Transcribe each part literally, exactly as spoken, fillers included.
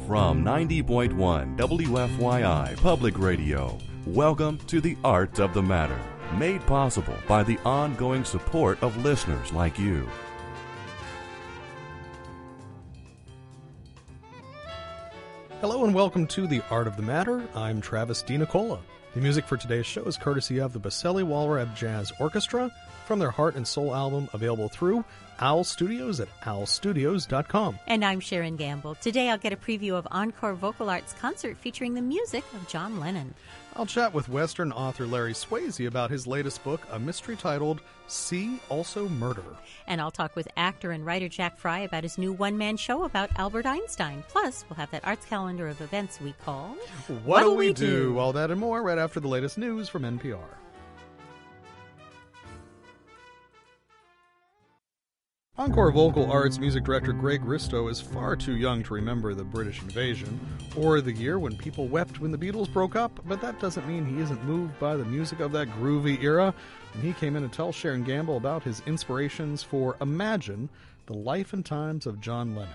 From ninety point one W F Y I Public Radio, welcome to The Art of the Matter, made possible by the ongoing support of listeners like you. Hello and welcome to The Art of the Matter. I'm Travis DiNicola. The music for today's show is courtesy of the Baselli Walrab Jazz Orchestra from their Heart and Soul album, available through Owl Studios at owl studios dot com. And I'm Sharon Gamble. Today I'll get a preview of Encore Vocal Arts concert featuring the music of John Lennon. I'll chat with Western author Larry Swayze about his latest book, a mystery titled See Also Murder. And I'll talk with actor and writer Jack Fry about his new one-man show about Albert Einstein. Plus, we'll have that arts calendar of events we call What'll, What'll We do? do? All that and more right after the latest news from N P R. Encore Vocal Arts music director Greg Risto is far too young to remember the British invasion or the year when people wept when the Beatles broke up, but that doesn't mean he isn't moved by the music of that groovy era. And he came in to tell Sharon Gamble about his inspirations for Imagine, the life and times of John Lennon.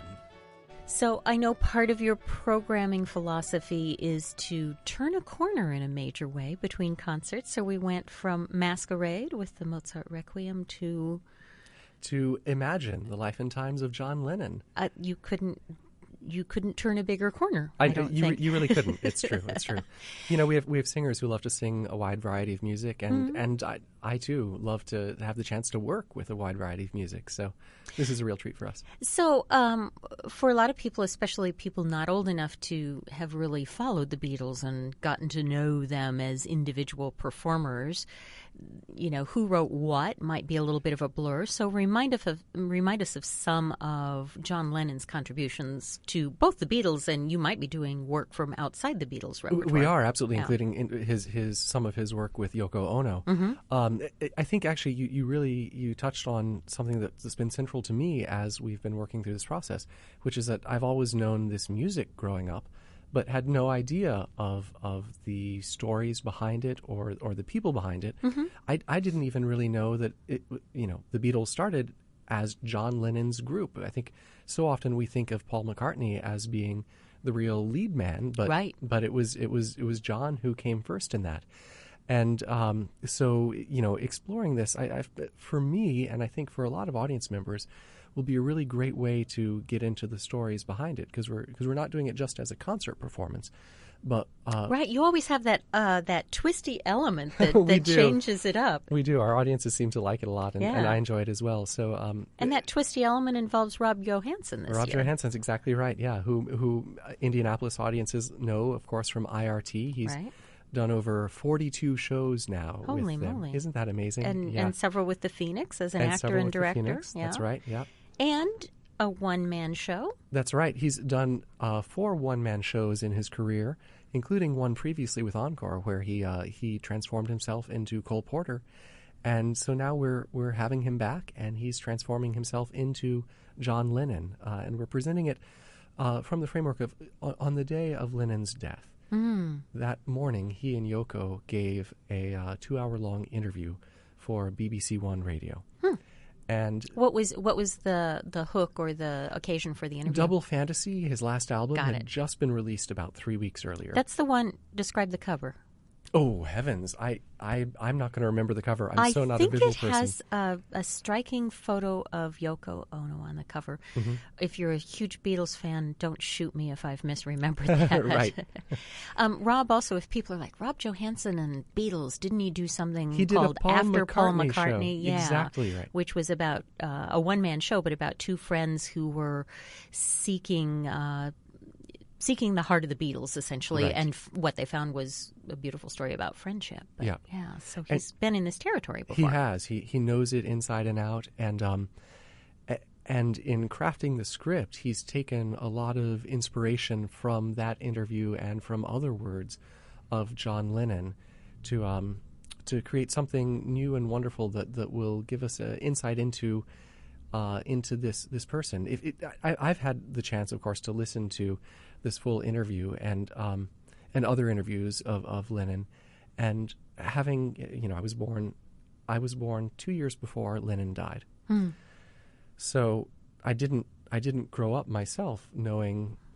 So I know part of your programming philosophy is to turn a corner in a major way between concerts. So we went from Masquerade with the Mozart Requiem to... to Imagine, the life and times of John Lennon. Uh, you couldn't you couldn't turn a bigger corner, I, I don't you, think. You really couldn't. It's true. It's true. You know, we have we have singers who love to sing a wide variety of music, and, mm-hmm. and I, I, too, love to have the chance to work with a wide variety of music. So this is a real treat for us. So um, for a lot of people, especially people not old enough to have really followed the Beatles and gotten to know them as individual performers, you know, who wrote what might be a little bit of a blur. So remind us of, remind us of some of John Lennon's contributions to both the Beatles, and you might be doing work from outside the Beatles repertoire. We are, absolutely, yeah. including in his his some of his work with Yoko Ono. Mm-hmm. Um, I think actually you, you really you touched on something that's been central to me as we've been working through this process, which is that I've always known this music growing up, but had no idea of of the stories behind it or or the people behind it. Mm-hmm. I I didn't even really know that it, you know, the Beatles started as John Lennon's group. I think so often we think of Paul McCartney as being the real lead man, but right. but it was it was it was John who came first in that. And um, so, you know, exploring this, I, I, for me, and I think for a lot of audience members, will be a really great way to get into the stories behind it, because we're because we're not doing it just as a concert performance, but uh, right. You always have that uh, that twisty element that, we that do. changes it up. We do. Our audiences seem to like it a lot, and, yeah. and I enjoy it as well. So, um, and that twisty element involves Rob Johansson this Rob year. Johansson's exactly right. Yeah, who who uh, Indianapolis audiences know, of course, from I R T. He's right. done over forty-two shows now. Holy with them. moly! Isn't that amazing? And, yeah. and several with the Phoenix as an and actor and with director. The Phoenix. Yeah. That's right. Yeah. And a one-man show. That's right. He's done uh, four one-man shows in his career, including one previously with Encore, where he uh, he transformed himself into Cole Porter, and so now we're we're having him back, and he's transforming himself into John Lennon, uh, and we're presenting it uh, from the framework of on the day of Lennon's death. Mm. That morning, he and Yoko gave a uh, two-hour-long interview for B B C One Radio. Hmm. And what was what was the, the hook or the occasion for the interview? Double Fantasy, his last album, Got had it. just been released about three weeks earlier. That's the one. Describe the cover. Oh, heavens. I, I, I'm not going to remember the cover. I'm I so not a think visual it person. has a, a striking photo of Yoko Ono on the cover. Mm-hmm. If you're a huge Beatles fan, don't shoot me if I've misremembered that. Right. um, Rob also, if people are like, Rob Johansson and Beatles, didn't he do something he did called a Paul After McCartney Paul McCartney? Show. Yeah, exactly right. Which was about uh, a one-man show, but about two friends who were seeking... Uh, Seeking the heart of the Beatles, essentially, Right. and f- what they found was a beautiful story about friendship. But Yeah. yeah. So he's been in this territory before. He has. He he knows it inside and out, and um, a- and in crafting the script, he's taken a lot of inspiration from that interview and from other words of John Lennon to um to create something new and wonderful that, that will give us an insight into uh, into this this person. If it, I, I've had the chance, of course, to listen to this full interview and um, and other interviews of, of Lennon, and having you know, I was born, I was born two years before Lennon died, hmm. so I didn't I didn't grow up myself knowing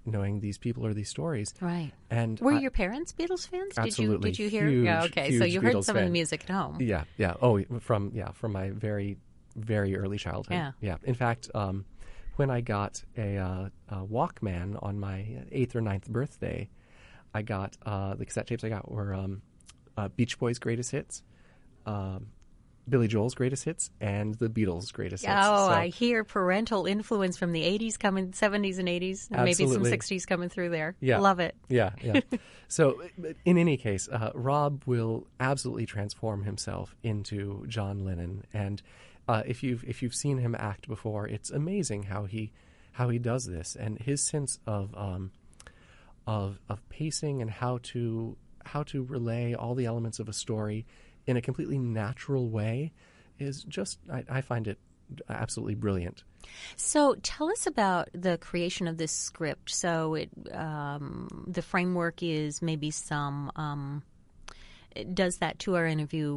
knowing these people or these stories. Right. And were I, your parents Beatles fans? Absolutely. Did you did you hear? Huge, yeah. Okay. So huge you heard Beatles some fan. of the music at home. Yeah. Yeah. Oh, from yeah, from my very, very early childhood. Yeah. Yeah. In fact, um, when I got a, uh, a Walkman on my eighth or ninth birthday, I got uh, the cassette tapes I got were um, uh, Beach Boys' greatest hits. Um, Billy Joel's greatest hits and the Beatles' greatest hits. Oh, So, I hear parental influence from the eighties coming, seventies and eighties, and maybe some Absolutely. sixties coming through there. Yeah. Love it. Yeah, yeah. So, but in any case, uh, Rob will absolutely transform himself into John Lennon, and uh, if you've if you've seen him act before, it's amazing how he how he does this, and his sense of um, of of pacing and how to how to relay all the elements of a story in a completely natural way is just, I, I find it absolutely brilliant. So tell us about the creation of this script. So it um, the framework is maybe some, um, does that two-hour interview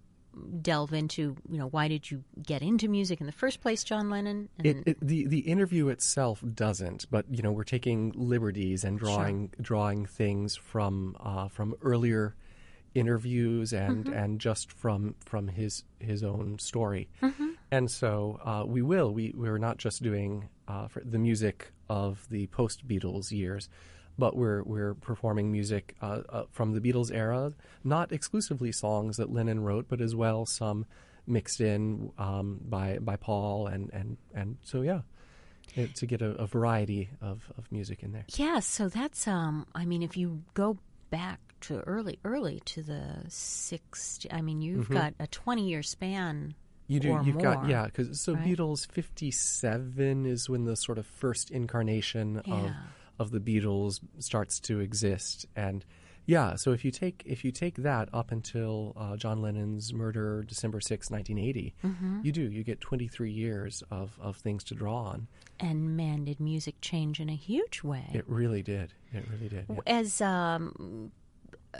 delve into, you know, why did you get into music in the first place, John Lennon? And It, it, the the interview itself doesn't, but you know we're taking liberties and drawing Sure. drawing things from uh, from earlier interviews and Mm-hmm. and just from from his his own story. Mm-hmm. And so uh, we will we we're not just doing uh, for the music of the post Beatles years, but we're we're performing music uh, uh, from the Beatles era, not exclusively songs that Lennon wrote, but as well some mixed in um, by by Paul and and and so yeah, it, to get a, a variety of, of music in there. yeah, so that's, um, I mean, if you go back to early, early to the sixties, I mean, you've Mhm. got a twenty-year span. You do. Or You've got more, yeah. Because so right? Beatles fifty-seven is when the sort of first incarnation of Yeah. of the Beatles starts to exist, and yeah. So if you take if you take that up until uh, John Lennon's murder, December sixth, nineteen eighty, Mm-hmm. you do. You get twenty-three years of of things to draw on. And man, did music change in a huge way. It really did. It really did. yeah. As um, uh,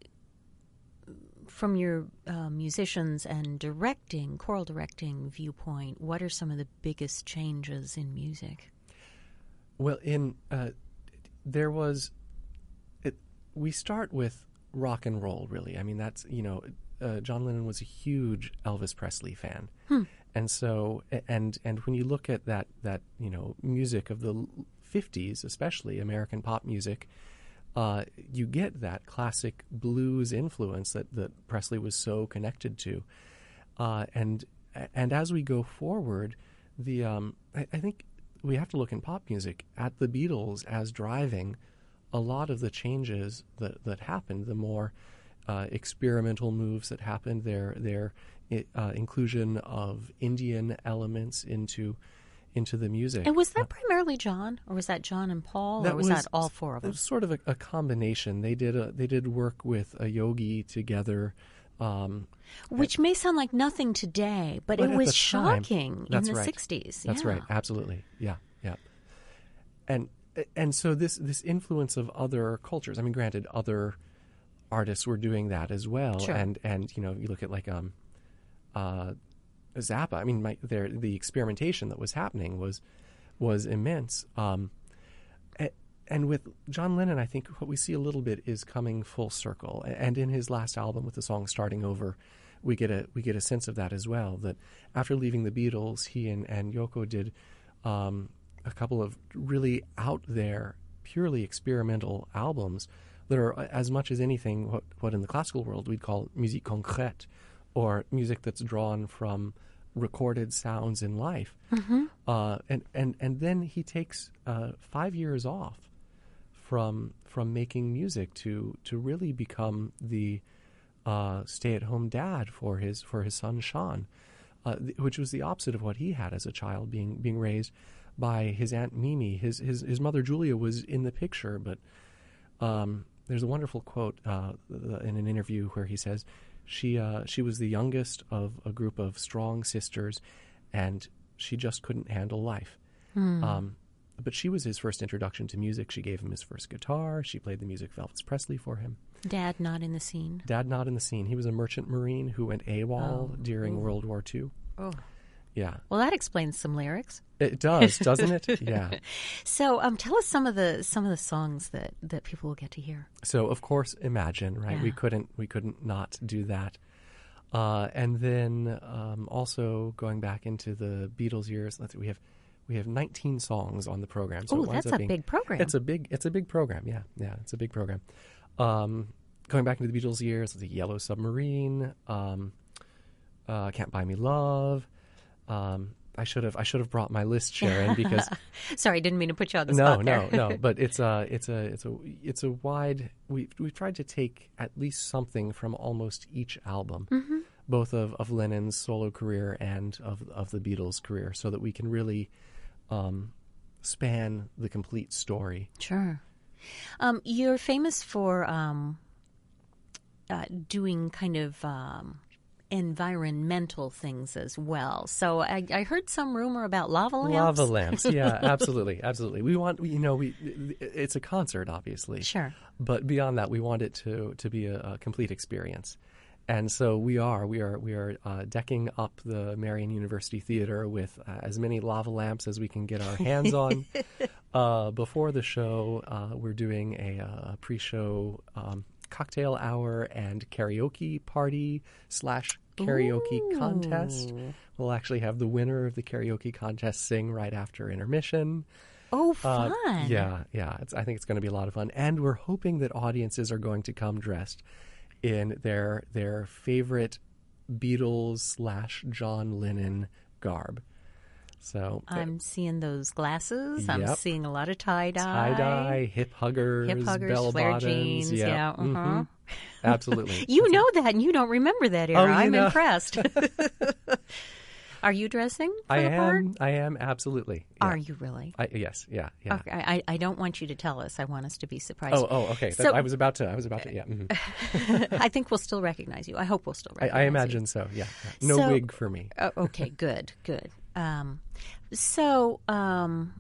from your uh, musicians and directing, choral directing viewpoint, what are some of the biggest changes in music? Well, in uh, there was, it, we start with rock and roll. Really, I mean that's you know, uh, John Lennon was a huge Elvis Presley fan, Hmm. and so and and when you look at that that you know music of the fifties, especially American pop music, uh, you get that classic blues influence that that Presley was so connected to, uh, and and as we go forward, the um, I, I think. we have to look in pop music at the Beatles as driving a lot of the changes that, that happened, the more uh, experimental moves that happened, their their uh, inclusion of Indian elements into into the music. And was that Uh, primarily John, or was that John and Paul, that or was, that all four of It them? was sort of a, a combination. They did a, they did work with a yogi together. Um, Which may sound like nothing today, but, But it at was the time, shocking in that's the right. sixties. That's yeah. right. Absolutely. Yeah. Yeah. And and so this this influence of other cultures. I mean, granted, other artists were doing that as well. Sure. And and you know, you look at like um, uh, Zappa. I mean, my, there the experimentation that was happening was was immense. Um, and, and with John Lennon, I think what we see a little bit is coming full circle. And in his last album, with the song "Starting Over," we get a we get a sense of that as well. That after leaving the Beatles, he and, and Yoko did um, a couple of really out there, purely experimental albums that are, as much as anything, what, what in the classical world we'd call musique concrète, or music that's drawn from recorded sounds in life. Mm-hmm. Uh, and, and, and then he takes uh, five years off from from making music to to really become the uh, stay-at-home dad for his for his son Sean, uh, th- which was the opposite of what he had as a child, being being raised by his aunt Mimi. His his his mother Julia was in the picture, but um, there's a wonderful quote uh, in an interview where he says she uh, she was the youngest of a group of strong sisters, and she just couldn't handle life. Hmm. Um, but she was his first introduction to music. She gave him his first guitar. She played the music of Elvis Presley for him. Dad not in the scene. Dad not in the scene. He was a merchant marine who went AWOL Oh. during Ooh. World War Two. Oh. Yeah. Well, that explains some lyrics. It does, doesn't it? Yeah. So, um, tell us some of the some of the songs that, that people will get to hear. So, of course, Imagine, right? Yeah. We couldn't we couldn't not do that. Uh, and then um, also going back into the Beatles years, let's see, we have we have nineteen songs on the program. So Oh, it winds that's up a being, big program. It's a big it's a big program. Yeah, yeah, it's a big program. Um, going back into the Beatles years, the Yellow Submarine, um, uh, Can't Buy Me Love. Um, I should have I should have brought my list, Sharon, because Sorry, didn't mean to put you on the no, spot there. no, no. But it's a it's a it's a it's a wide. We we've tried to take at least something from almost each album, Mm-hmm. both of, of Lennon's solo career and of of the Beatles' career, so that we can really um, span the complete story. Sure. Um, you're famous for um, uh, doing kind of um, environmental things as well. So I, I heard some rumor about lava lamps. Lava lamps, yeah, absolutely, absolutely. We want, you know, we it's a concert, obviously. Sure. But beyond that, we want it to to be a, a complete experience. And so we are, we are, we are uh, decking up the Marian University Theater with uh, as many lava lamps as we can get our hands on. uh, before the show, uh, we're doing a, a pre-show um, cocktail hour and karaoke party slash karaoke Ooh. contest. We'll actually have the winner of the karaoke contest sing right after intermission. Oh, Uh, fun. yeah, yeah. It's, I think it's going to be a lot of fun. And we're hoping that audiences are going to come dressed in their their favorite Beatles slash John Lennon garb. So I'm seeing those glasses. I'm Yep. seeing a lot of tie-dye. tie-dye, hip huggers, Hip huggers, bell flare bottoms. jeans. Yeah, Yeah, uh-huh. mhm. Absolutely. You know that, and you don't remember that era. Oh, you I'm know. impressed. Are you dressing for I the part? am. I am absolutely. Yeah. Are you really? I, yes. Yeah. Yeah. Okay, I, I don't want you to tell us. I want us to be surprised. Oh. Oh. Okay. That- So- I was about to. I was about to. Yeah. mhm. I think we'll still recognize you. I hope we'll still I, recognize I you. imagine so. Yeah. yeah. No So- wig for me. Oh, okay, good, good. Um, so um,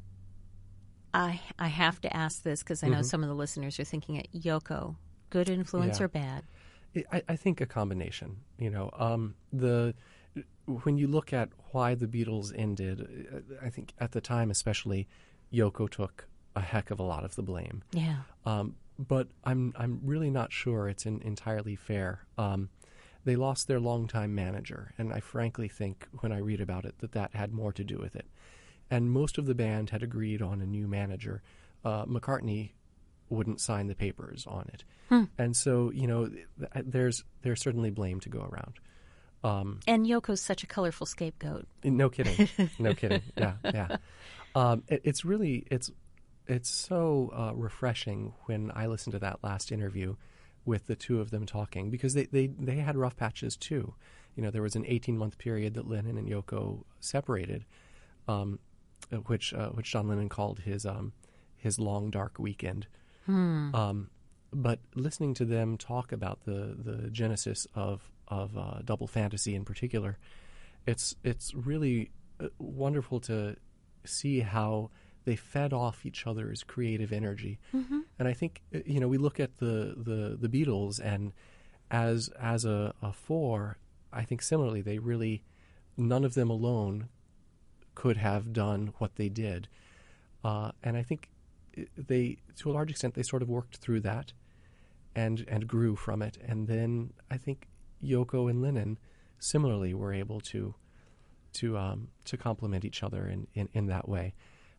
I I have to ask this because I know some of the listeners are thinking it. Yoko, good influence Yeah. or bad? I, I think a combination. You know, um, the when you look at why the Beatles ended, I think at the time especially, Yoko took a heck of a lot of the blame. Yeah. Um, but I'm I'm really not sure it's in, entirely fair. Um, they lost their longtime manager, and I frankly think when I read about it that that had more to do with it. And most of the band had agreed on a new manager. Uh, McCartney wouldn't sign the papers on it, Hmm. and so you know th- there's there's certainly blame to go around. Um, And Yoko's such a colorful scapegoat. no kidding, no kidding. Yeah, yeah. Um, it, it's really it's it's so uh, refreshing when I listen to that last interview with the two of them talking, because they, they, they had rough patches too. You know, there was an eighteen-month period that Lennon and Yoko separated, um, which uh, which John Lennon called his um, his long dark weekend. Hmm. Um, but listening to them talk about the, the genesis of of uh, Double Fantasy in particular, it's it's really uh, wonderful to see how they fed off each other's creative energy. Mm-hmm. And I think, you know, we look at the, the, the Beatles, and as as a, a four, I think similarly, they really, none of them alone could have done what they did. Uh, and I think they, to a large extent, they sort of worked through that and and grew from it. And then I think Yoko and Lennon similarly were able to to um, to complement each other in, in, in that way.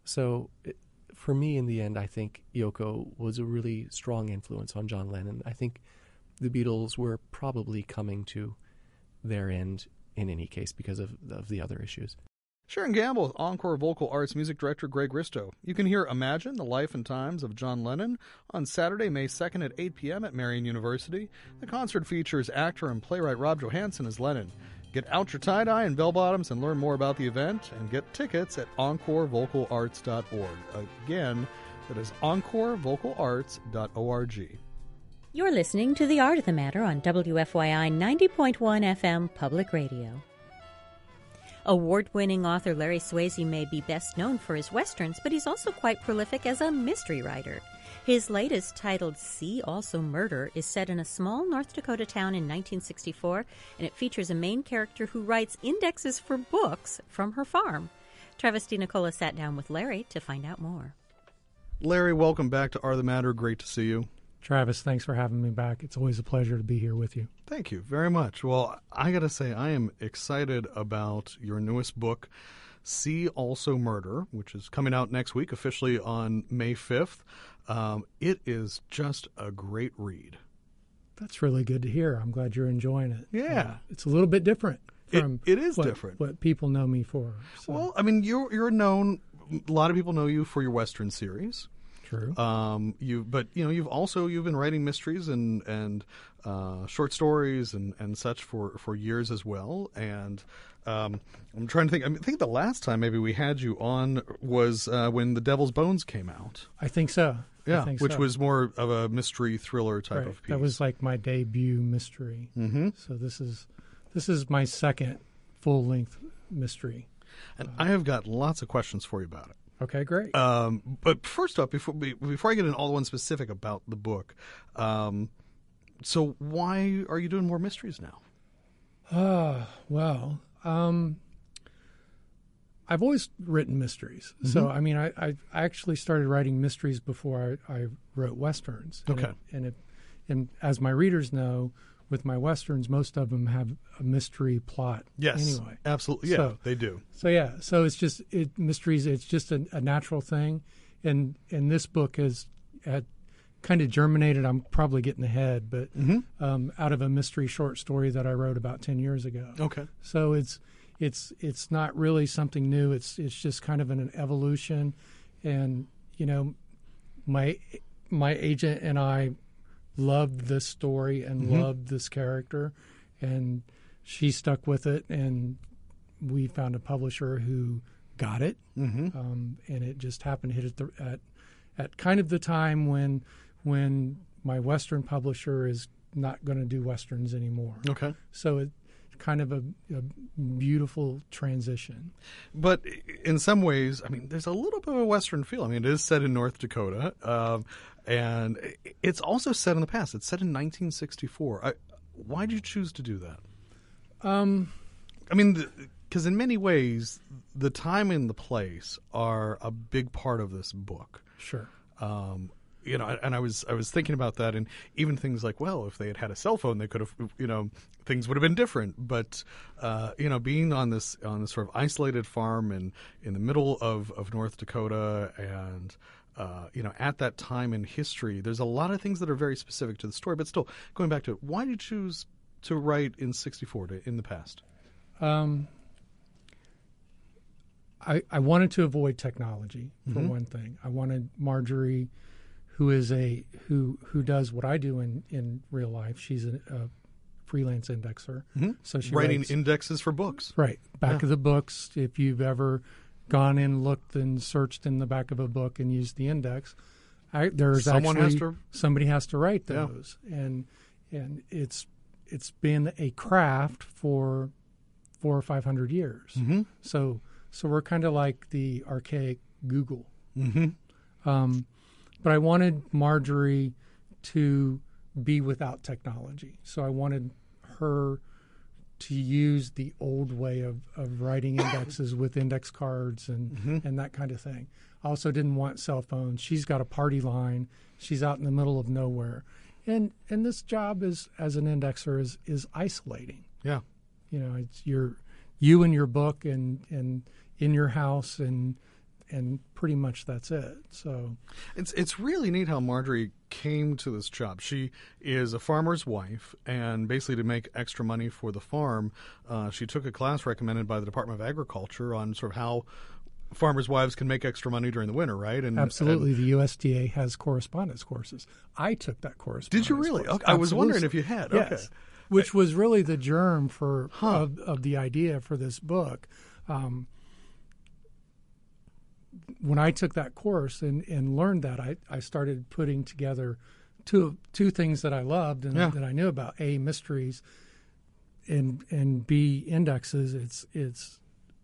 So it, for me, in the end, I think Yoko was a really strong influence on John Lennon. I think the Beatles were probably coming to their end in any case because of, of the other issues. Sharon Gamble with Encore Vocal Arts music director Greg Risto. You can hear Imagine, the Life and Times of John Lennon on Saturday, May second at eight p.m. at Marian University. The concert features actor and playwright Rob Johansson as Lennon. Get out your tie-dye and bell-bottoms and learn more about the event, and get tickets at encore vocal arts dot org. Again, that is encore vocal arts dot org. You're listening to The Art of the Matter on W F Y I ninety point one F M Public Radio. Award-winning author Larry Swayze may be best known for his westerns, but he's also quite prolific as a mystery writer. His latest, titled See Also Murder, is set in a small North Dakota town in nineteen sixty-four, and it features a main character who writes indexes for books from her farm. Travis DiNicola sat down with Larry to find out more. Larry, welcome back to Are the Matter. Great to see you. Travis, thanks for having me back. It's always a pleasure to be here with you. Thank you very much. Well, I got to say, I am excited about your newest book, See Also Murder, which is coming out next week, officially on May fifth. Um, it is just a great read. That's really good to hear. I'm glad you're enjoying it. Yeah. Uh, it's a little bit different from it, it is what, different. what people know me for. So. Well, I mean, you're, you're known, a lot of people know you for your Western series. True. Um, you, but you know, you've also you've been writing mysteries and and uh, short stories and, and such for, for years as well. And um, I'm trying to think. I, mean, I think the last time maybe we had you on was uh, when The Devil's Bones came out. I think so. Yeah, I think which so. was more of a mystery thriller type right. of piece. That was like my debut mystery. Mm-hmm. So this is this is my second full length mystery. And uh, I have got lots of questions for you about it. Okay, great. Um, but first off, before before I get into all the one specific about the book, um, so why are you doing more mysteries now? Ah, uh, well, um, I've always written mysteries. Mm-hmm. So, I mean, I, I actually started writing mysteries before I, I wrote westerns. And okay. It, and, it, and as my readers know, with my westerns, most of them have a mystery plot. Yes, anyway. Absolutely. Yeah, so, they do. So yeah, so it's just it, mysteries. It's just a, a natural thing, and and this book has had kind of germinated. I'm probably getting ahead, but mm-hmm. um, out of a mystery short story that I wrote about ten years ago. Okay. So it's it's it's not really something new. It's it's just kind of an, an evolution, and you know, my my agent and I loved this story and mm-hmm. loved this character, and she stuck with it, and we found a publisher who got it, mm-hmm. um, and it just happened to hit at, the, at at kind of the time when when my Western publisher is not going to do Westerns anymore. Okay. So it kind of a, a beautiful transition. But in some ways, I mean, there's a little bit of a Western feel. I mean, it is set in North Dakota, um, and it's also set in the past. It's set in nineteen sixty-four. I, why did you choose to do that? Um, I mean, because in many ways, the time and the place are a big part of this book. Sure. Um, you know, and I was I was thinking about that, and even things like, well, if they had had a cell phone, they could have, you know, things would have been different. But uh, you know, being on this on this sort of isolated farm in in the middle of, of North Dakota, and uh, you know, at that time in history, there's a lot of things that are very specific to the story. But still, going back to it, why did you choose to write in sixty-four to, in the past? Um, I I wanted to avoid technology for mm-hmm. one thing. I wanted Marjorie, who is a who who does what I do in, in real life. She's a, a freelance indexer, mm-hmm. so she writing writes, indexes for books. Right, back yeah. of the books. If you've ever gone in, looked, and searched in the back of a book and used the index, I, there's Someone actually has to, somebody has to write yeah. those, and and it's it's been a craft for four or five hundred years. Mm-hmm. So so we're kind of like the archaic Google. Mm-hmm. Um, but I wanted Marjorie to be without technology. So I wanted her to use the old way of, of writing indexes with index cards and, mm-hmm. and that kind of thing. I also didn't want cell phones. She's got a party line. She's out in the middle of nowhere. And and this job is as an indexer is is isolating. Yeah. You know, it's your you and your book and, and in your house and and pretty much that's it. So it's it's really neat how Marjorie came to this job. She is a farmer's wife, and basically to make extra money for the farm, uh, she took a class recommended by the Department of Agriculture on sort of how farmers' wives can make extra money during the winter, right? And absolutely, and, the U S D A has correspondence courses. I took that correspondence. Did you really? Course. Okay. I was wondering if you had. Yes. Okay. Which was really the germ for huh. of, of the idea for this book. Um, when I took that course and, and learned that, I, I started putting together two two things that I loved and yeah. that I knew about: A, mysteries, and and B, indexes. It's it's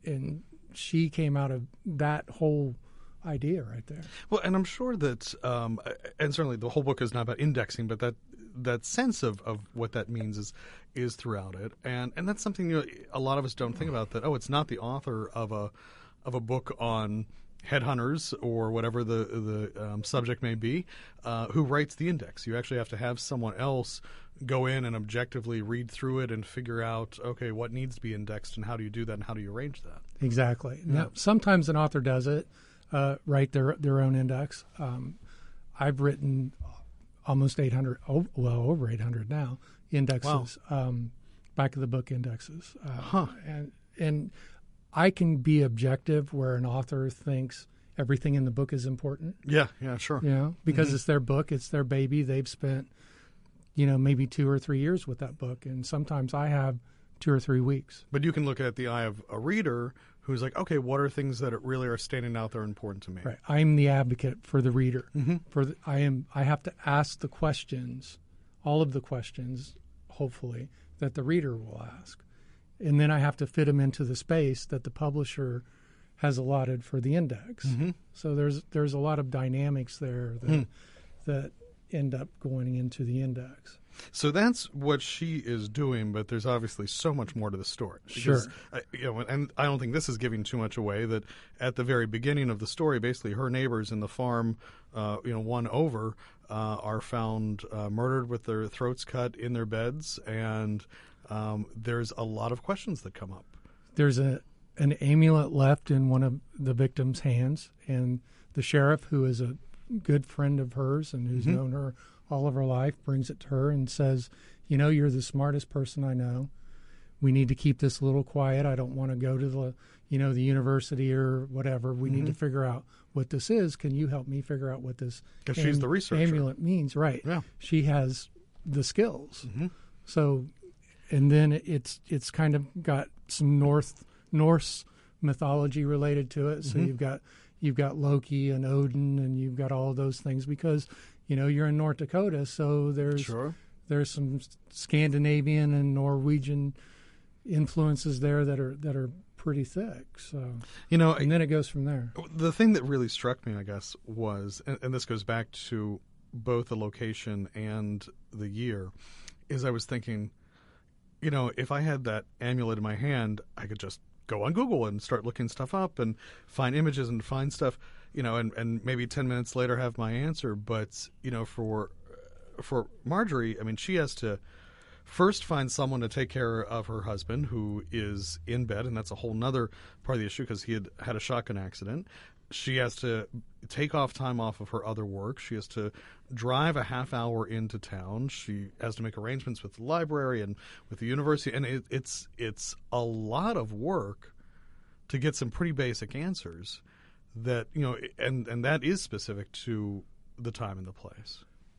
and she came out of that whole idea right there. Well, and I'm sure that, um, and certainly the whole book is not about indexing, but that that sense of, of what that means is is throughout it, and and that's something, you know, a lot of us don't think about. That oh, it's not the author of a of a book on headhunters or whatever the the um, subject may be, uh, who writes the index. You actually have to have someone else go in and objectively read through it and figure out, okay, what needs to be indexed and how do you do that and how do you arrange that? Exactly. Yeah. Now, sometimes an author does it, uh, write their their own index. Um, I've written almost eight hundred, oh, well, over eight hundred now, indexes, wow. um, back of the book indexes. Uh, huh. And and I can be objective where an author thinks everything in the book is important. Yeah, yeah, sure. You know, because mm-hmm. it's their book, it's their baby. They've spent, you know, maybe two or three years with that book, and sometimes I have two or three weeks. But you can look at the eye of a reader who's like, okay, what are things that really are standing out that are important to me? Right. I'm the advocate for the reader. Mm-hmm. For the, I am. I have to ask the questions, all of the questions, hopefully, that the reader will ask, and then I have to fit them into the space that the publisher has allotted for the index. Mm-hmm. So there's there's a lot of dynamics there that mm. that end up going into the index. So that's what she is doing, but there's obviously so much more to the story. Because, sure. uh, you know, and I don't think this is giving too much away, that at the very beginning of the story, basically her neighbors in the farm, uh, you know, one over, uh, are found uh, murdered with their throats cut in their beds, and um, there's a lot of questions that come up. There's a an amulet left in one of the victim's hands, and the sheriff, who is a good friend of hers and who's mm-hmm. known her all of her life, brings it to her and says, you know, you're the smartest person I know. We need to keep this a little quiet. I don't want to go to the, you know, the university or whatever. We mm-hmm. need to figure out what this is. Can you help me figure out what this am- she's the researcher. amulet means? Right. Yeah. She has the skills. Mm-hmm. So, and then it's it's kind of got some North Norse mythology related to it. So mm-hmm. you've got you've got Loki and Odin, and you've got all of those things because, you know, you're in North Dakota, so there's sure. there's some Scandinavian and Norwegian influences there that are that are pretty thick. So, you know, and then it goes from there. The thing that really struck me, I guess, was, and, and this goes back to both the location and the year, is I was thinking, you know, if I had that amulet in my hand, I could just go on Google and start looking stuff up and find images and find stuff, you know, and, and maybe ten minutes later have my answer. But, you know, for for Marjorie, I mean, she has to first find someone to take care of her husband who is in bed, and that's a whole nother part of the issue because he had had a shotgun accident. She has to take off time off of her other work. She has to drive a half hour into town. She has to make arrangements with the library and with the university. And it, it's it's a lot of work to get some pretty basic answers that, you know, and, and that is specific to the time and the place.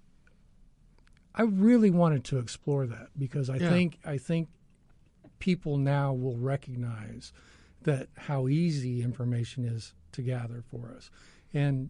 I really wanted to explore that because I Yeah. think I think people now will recognize that how easy information is to gather for us. And,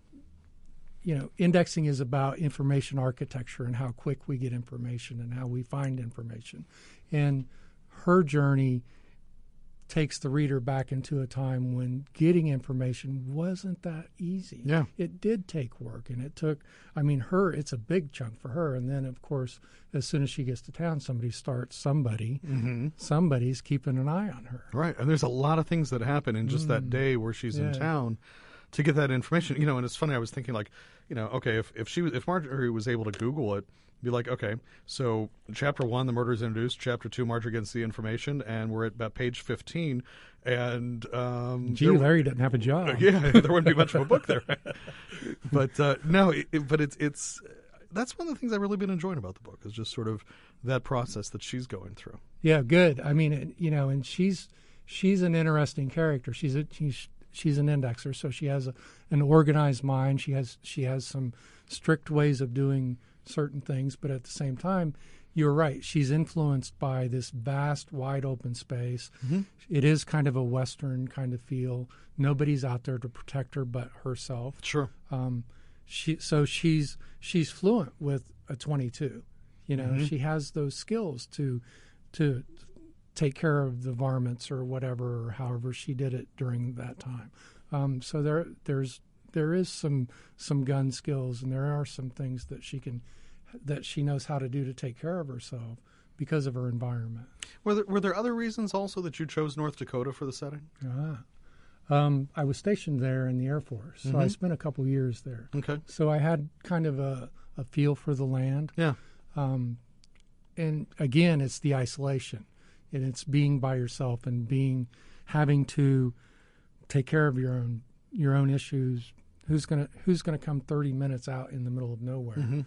you know, indexing is about information architecture and how quick we get information and how we find information. And her journey takes the reader back into a time when getting information wasn't that easy. Yeah. It did take work, and it took, I mean, her, it's a big chunk for her. And then, of course, as soon as she gets to town, somebody starts, somebody, mm-hmm. somebody's keeping an eye on her. Right. And there's a lot of things that happen in just Mm. that day where she's Yeah. in town to get that information. You know, and it's funny, I was thinking like, you know, okay, if, if she was, if Marjorie was able to Google it, be like, okay, so chapter one, the murder is introduced. Chapter two, Marjorie gets the information, and we're at about page fifteen. And um, Gee, there- Larry doesn't have a job. yeah, there wouldn't be much of a book there. But uh, no, it, but it's it's that's one of the things I've really been enjoying about the book is just sort of that process that she's going through. Yeah, good. I mean, it- you know, and she's she's an interesting character. She's a she's she's an indexer, so she has a, an organized mind. She has she has some strict ways of doing certain things, but at the same time, you're right. She's influenced by this vast, wide open space. Mm-hmm. It is kind of a Western kind of feel. Nobody's out there to protect her but herself. Sure. Um, she so she's she's fluent with a twenty-two. You know, Mm-hmm. she has those skills to to take care of the varmints or whatever, or however she did it during that time. Um, so there, there's there is some some gun skills, and there are some things that she can that she knows how to do to take care of herself because of her environment. Were there, were there other reasons also that you chose North Dakota for the setting? Ah. Um, I was stationed there in the Air Force, so Mm-hmm. I spent a couple years there. Okay. So I had kind of a, a feel for the land. Yeah. Um, and again, it's the isolation, and it's being by yourself and being having to take care of your own your own issues. Who's gonna Who's gonna come thirty minutes out in the middle of nowhere Mm-hmm.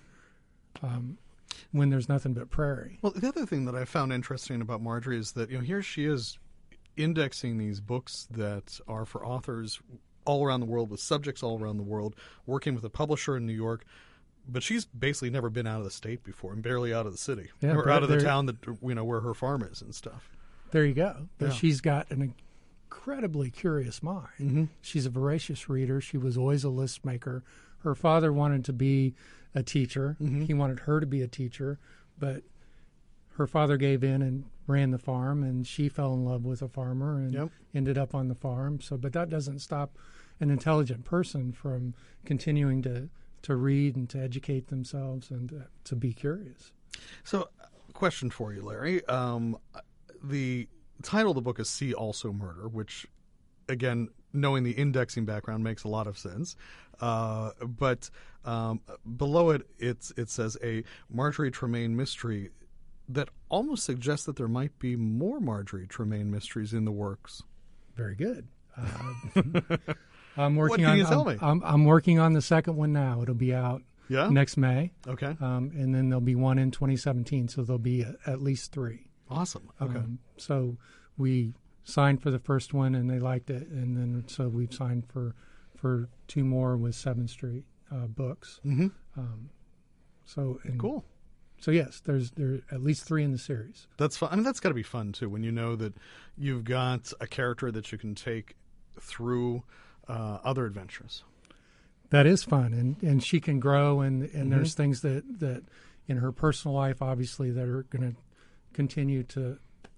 um, when there's nothing but prairie? Well, the other thing that I found interesting about Marjorie is that, you know, here she is indexing these books that are for authors all around the world with subjects all around the world, working with a publisher in New York. But she's basically never been out of the state before and barely out of the city Yeah, or but out of the there- town that, you know, where her farm is and stuff. There you go. But Yeah. she's got an incredibly curious mind. Mm-hmm. She's a voracious reader. She was always a list maker. Her father wanted to be a teacher. Mm-hmm. He wanted her to be a teacher, but her father gave in and ran the farm, and she fell in love with a farmer and Yep. ended up on the farm. So, but that doesn't stop an intelligent person from continuing to, to read and to educate themselves and to, to be curious. So, question for you, Larry. Um, the title of the book is See Also Murder, which, again, knowing the indexing background makes a lot of sense. Uh, but um, below it, it's, it says a Marjorie Tremaine mystery that almost suggests that there might be more Marjorie Tremaine mysteries in the works. Very good. Uh, I'm working What can on. you tell I'm, me? I'm, I'm working on the second one now. It'll be out Yeah? next May, Okay. um, and then there'll be one in twenty seventeen. So there'll be a, at least three. Awesome. Okay. Um, so we signed for the first one, and they liked it, and then so we've signed for for two more with Seventh Street uh, Books. mm-hmm. Um, so and, Cool. So yes, there's there are at least three in the series. That's fun. I mean, that's got to be fun too when you know that you've got a character that you can take through uh, other adventures. That is fun, and, and she can grow, and, and there's things that, that in her personal life, obviously, that are going to continue to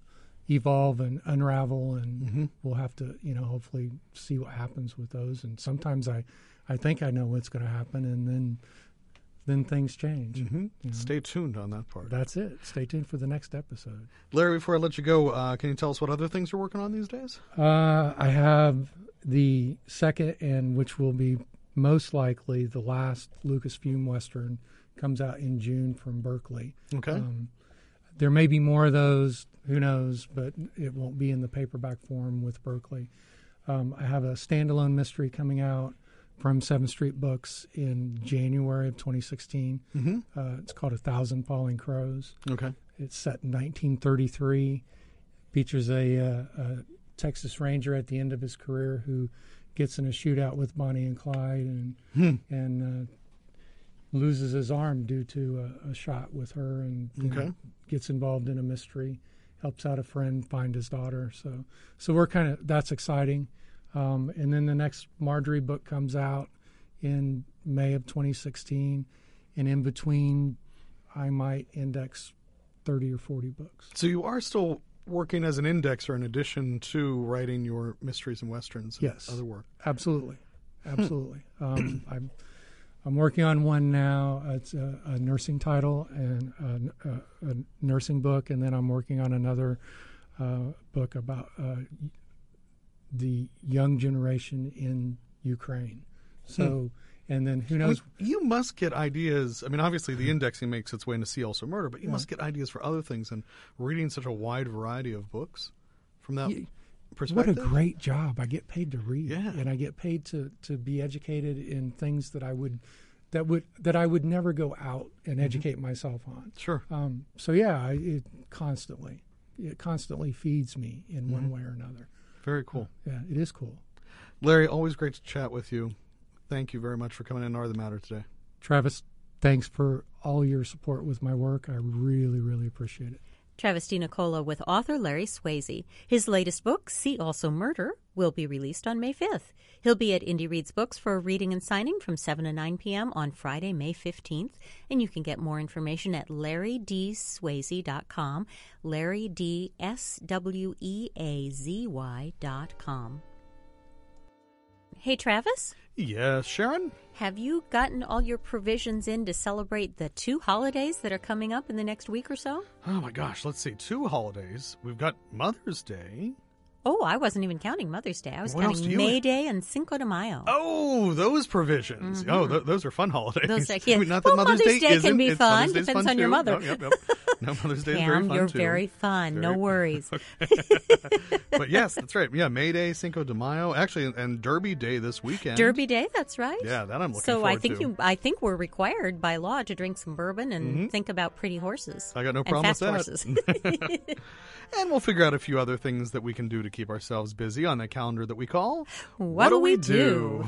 evolve and unravel, and Mm-hmm. we'll have to, you know, hopefully see what happens with those. And sometimes I, I think I know what's going to happen, and then then things change. Mm-hmm. You know? Stay tuned on that part. That's it. Stay tuned for the next episode. Larry, before I let you go, uh, can you tell us what other things you're working on these days? Uh, I have the second, and which will be most likely the last Lucasfilm Western, comes out in June from Berkeley. Okay. Um, there may be more of those, who knows, but it won't be in the paperback form with Berkeley. Um, I have a standalone mystery coming out from Seventh Street Books in January of twenty sixteen. Mm-hmm. Uh, it's called A Thousand Falling Crows. Okay. It's set in nineteen thirty-three. Features a, uh, a Texas Ranger at the end of his career who gets in a shootout with Bonnie and Clyde and Hmm. and uh, loses his arm due to a, a shot with her, and you Okay. know, gets involved in a mystery, helps out a friend find his daughter. So so we're kind of that's exciting. Um, and then the next Marjorie book comes out in May of twenty sixteen, and in between, I might index thirty or forty books. So you are still working as an indexer in addition to writing your mysteries and westerns and Yes. other work. Absolutely, absolutely. um, I'm I'm working on one now. It's a, a nursing title and a, a, a nursing book, and then I'm working on another uh, book about uh, the young generation in Ukraine. So, and then who knows? I mean, you must get ideas. I mean, obviously the indexing makes its way into See Also Murder, but you Yeah. must get ideas for other things and reading such a wide variety of books from that Yeah. What a perspective. great job! I get paid to read, Yeah. and I get paid to, to be educated in things that I would that would that I would never go out and educate myself on. Sure. Um, so yeah, I, it constantly it constantly feeds me in one way or another. Very cool. Yeah, it is cool. Larry, always great to chat with you. Thank you very much for coming in to Are the Matter today. Travis, thanks for all your support with my work. I really, really appreciate it. Travis DiNicola with author Larry Swayze. His latest book, See Also Murder, will be released on May fifth. He'll be at Indie Reads Books for a reading and signing from seven to nine p.m. on Friday, May fifteenth. And you can get more information at larry d swayze dot com, larry d s w e a z y dot com. Hey, Travis? Yes, Sharon? Have you gotten all your provisions in to celebrate the two holidays that are coming up in the next week or so? Oh my gosh, let's see. Two holidays. We've got Mother's Day. Oh, I wasn't even counting Mother's Day. I was What else do counting you May have? Day and Cinco de Mayo. Oh, those provisions. Mm-hmm. Oh, th- those are fun holidays. Those are- yeah. I mean, not Well, that Mother's, Mother's Day can isn't. be It's- fun. Mother's Day's Depends fun on your too. mother. Oh, yep, yep. No, Mother's Day is very Pam, fun you're too. very fun. No Very- worries. But yes, that's right. Yeah, May Day, Cinco de Mayo, actually, and Derby Day this weekend. Derby Day, that's right. Yeah, that I'm looking so forward I think to. you, I think we're required by law to drink some bourbon and think about pretty horses. I got no and problem fast with that. horses. And we'll figure out a few other things that we can do to keep ourselves busy on that calendar that we call What do we do?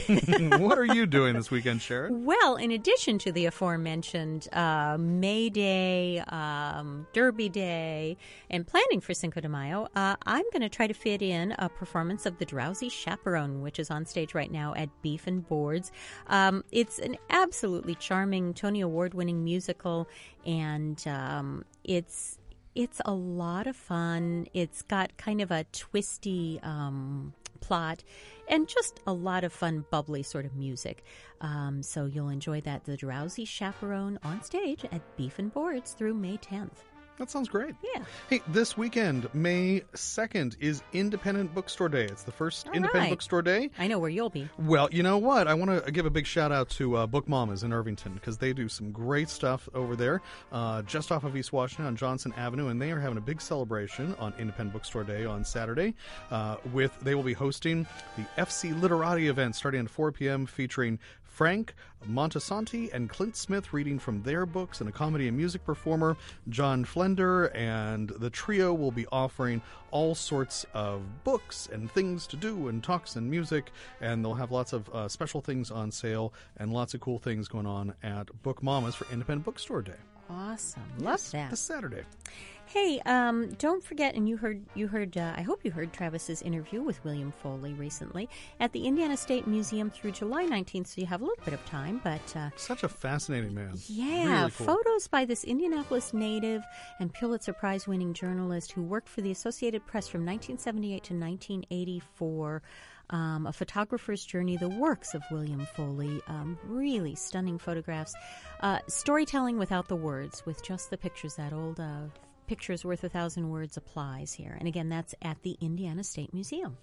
What are you doing this weekend, Sharon? Well, in addition to the aforementioned uh, May Day, um, Derby Day, and planning for Cinco de Mayo, uh, I'm going to try to fit in a performance of The Drowsy Chaperone, which is on stage right now at Beef and Boards. Um, it's an absolutely charming Tony Award-winning musical, and um, it's it's a lot of fun. It's got kind of a twisty um, plot and just a lot of fun, bubbly sort of music. Um, so you'll enjoy that. The Drowsy Chaperone on stage at Beef and Boards through May tenth. That sounds great. Yeah. Hey, this weekend, May second, is Independent Bookstore Day. It's the first All Independent right. Bookstore Day. I know where you'll be. Well, you know what? I want to give a big shout out to uh, Book Mamas in Irvington because they do some great stuff over there uh, just off of East Washington on Johnson Avenue, and they are having a big celebration on Independent Bookstore Day on Saturday. Uh, with They will be hosting the F C Literati event starting at four p.m. featuring Frank Montesanti and Clint Smith reading from their books, and a comedy and music performer, John Flender, and the trio will be offering all sorts of books and things to do and talks and music, and they'll have lots of uh, special things on sale and lots of cool things going on at Book Mamas for Independent Bookstore Day. Awesome. Love that. This Saturday. Hey, um, don't forget, and you heard, you heard. Uh, I hope you heard Travis's interview with William Foley recently at the Indiana State Museum through July nineteenth, so you have a little bit of time. But uh, Such a fascinating man. yeah, Really cool. photos by this Indianapolis native and Pulitzer Prize-winning journalist who worked for the Associated Press from nineteen seventy-eight to nineteen eighty-four. Um, a photographer's journey, the works of William Foley, um, really stunning photographs. Uh, storytelling without the words, with just the pictures. That old uh, pictures worth a thousand words applies here. And again, that's at the Indiana State Museum.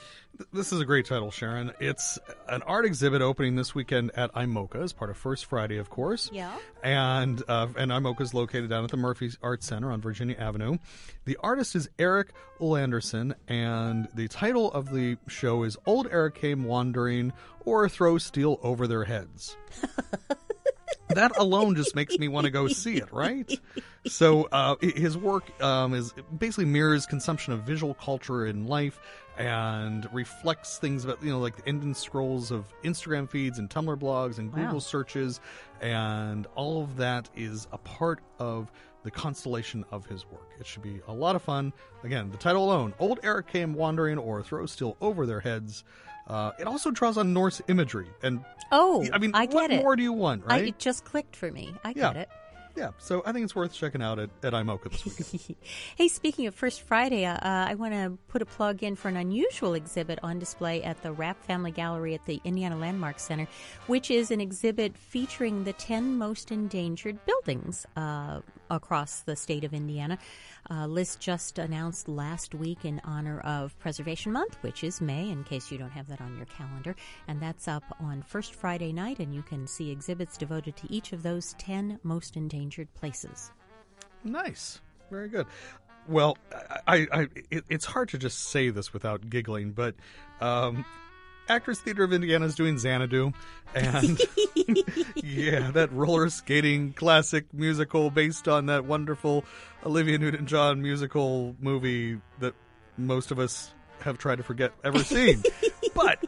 This is a great title, Sharon. It's an art exhibit opening this weekend at I M O C A as part of First Friday, of course. Yeah. And uh, and I M O C A is located down at the Murphy Art Center on Virginia Avenue. The artist is Eric Olanderson, and the title of the show is Old Eric Came Wandering or Throw Steel Over Their Heads. That alone just makes me want to go see it, right? So uh, his work um, is basically mirrors consumption of visual culture in life and reflects things about, you know, like the ending scrolls of Instagram feeds and Tumblr blogs and Google Wow. searches, and all of that is a part of the constellation of his work. It should be a lot of fun. Again, the title alone, Old Eric Came Wandering or Throw Steel Over Their Heads. Uh, it also draws on Norse imagery. And Oh, I mean, I what get it. more do you want, I, right? it just clicked for me. I Yeah. get it. Yeah, so I think it's worth checking out at, at I M O C A this weekend. Hey, speaking of First Friday, uh, I want to put a plug in for an unusual exhibit on display at the Rapp Family Gallery at the Indiana Landmark Center, which is an exhibit featuring the ten most endangered buildings uh, across the state of Indiana. Uh, list just announced last week in honor of Preservation Month, which is May, in case you don't have that on your calendar. And that's up on First Friday night, and you can see exhibits devoted to each of those ten most endangered places. Nice. Very good. Well, I, I, I it, it's hard to just say this without giggling, but um, Actors Theater of Indiana is doing Xanadu, and yeah, that roller skating classic musical based on that wonderful Olivia Newton-John musical movie that most of us have tried to forget ever seen. But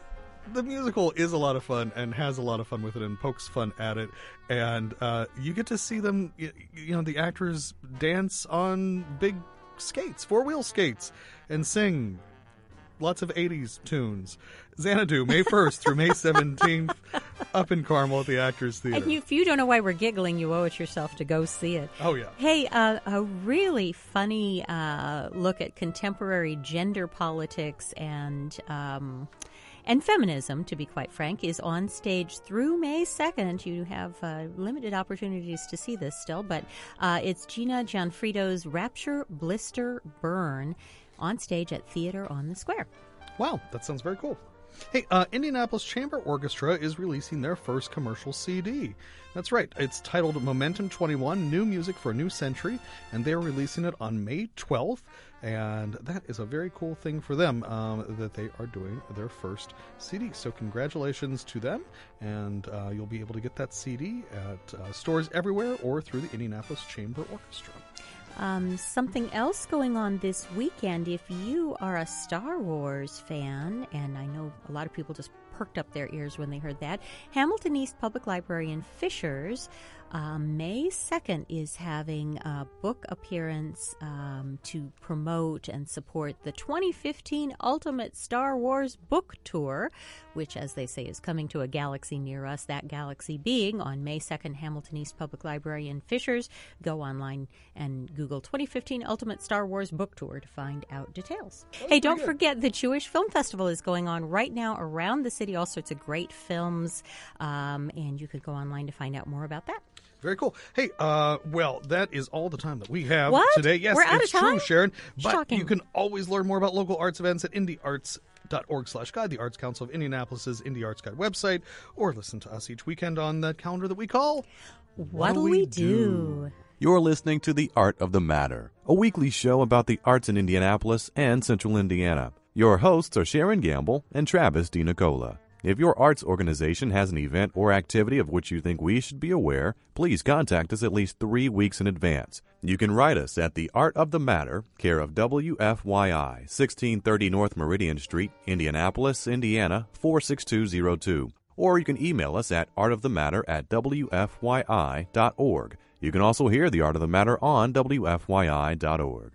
the musical is a lot of fun and has a lot of fun with it and pokes fun at it. And uh, you get to see them, you, you know, the actors dance on big skates, four-wheel skates, and sing lots of eighties tunes. Xanadu, May first through May seventeenth, up in Carmel at the Actors Theater. And you, if you don't know why we're giggling, you owe it yourself to go see it. Oh, yeah. Hey, uh, a really funny uh, look at contemporary gender politics and um, and feminism, to be quite frank, is on stage through May second. You have uh, limited opportunities to see this still, but uh, it's Gina Gianfrido's Rapture, Blister, Burn on stage at Theater on the Square. Wow, that sounds very cool. Hey, uh, Indianapolis Chamber Orchestra is releasing their first commercial C D. That's right. It's titled Momentum twenty-one, New Music for a New Century, and they're releasing it on May twelfth. And that is a very cool thing for them, um, that they are doing their first C D. So congratulations to them, and uh, you'll be able to get that C D at uh, stores everywhere or through the Indianapolis Chamber Orchestra. Um, something else going on this weekend, if you are a Star Wars fan, and I know a lot of people just perked up their ears when they heard that, Hamilton East Public Library in Fishers, uh, May second is having a book appearance um, to promote and support the twenty fifteen Ultimate Star Wars Book Tour, which, as they say, is coming to a galaxy near us, that galaxy being on May second, Hamilton East Public Library in Fishers. Go online and Google twenty fifteen Ultimate Star Wars Book Tour to find out details. That's hey, don't good. forget the Jewish Film Festival is going on right now around the city, all sorts of great films, um, and you could go online to find out more about that. Very cool. Hey, uh, well, that is all the time that we have What? today. Yes, We're out it's of time? true, Sharon. But Shocking. you can always learn more about local arts events at indie arts dot org slash guide, the Arts Council of Indianapolis's Indie Arts Guide website, or listen to us each weekend on that calendar that we call What'll we do? You're listening to The Art of the Matter, a weekly show about the arts in Indianapolis and Central Indiana. Your hosts are Sharon Gamble and Travis DiNicola. If your arts organization has an event or activity of which you think we should be aware, please contact us at least three weeks in advance. You can write us at The Art of the Matter, care of W F Y I, sixteen thirty North Meridian Street, Indianapolis, Indiana, four six two zero two. Or you can email us at artofthematter at W F Y I dot org. You can also hear The Art of the Matter on W F Y I dot org.